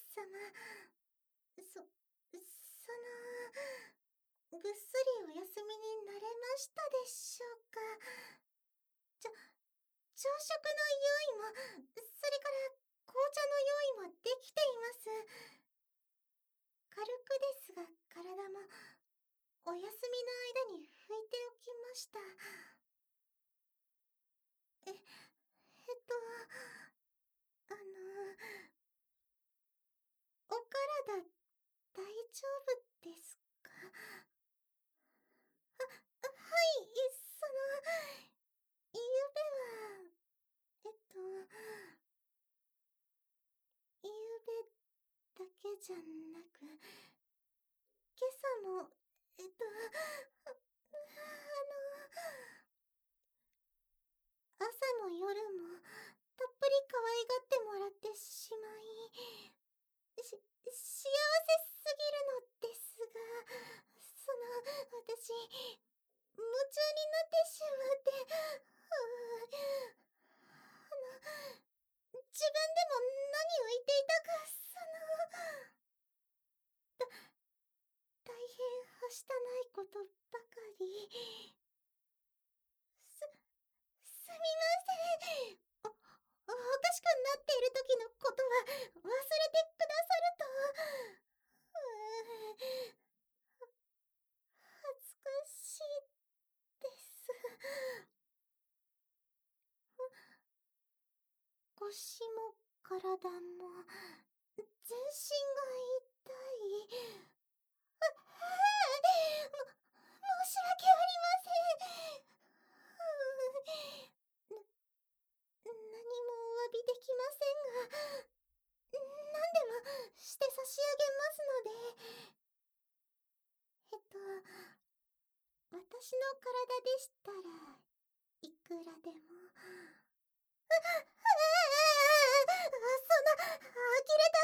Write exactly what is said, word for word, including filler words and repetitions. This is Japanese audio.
様、そ、その、ぐっすりお休みになれましたでしょうか。ちょ、朝食の用意も、それから紅茶の用意もできています。軽くですが体も、お休みの間に拭いておきました。え、えっと、あの、お体、大丈夫ですか？は、はい、その、ゆうべは、えっと、ゆうべだけじゃなく、今朝も、えっと、あ、あの、朝も夜も、たっぷり可愛がってもらってしまい、し、幸せすぎるのですが、その、私、夢中になってしまって、あの、自分でも何を言っていたか、その、た、大変はしたないことばかり。す、すみません。お、おかしくなっている時のことは忘れてくださると、うー、恥ずかしいです。腰も体も、全身が痛い。あ、はい、も、申し訳ありません。な、何もお詫びできませんが、何でもして差し上げますので。えっと、私の体でしたら、いくらでも。あ、ああ、そんな、呆れた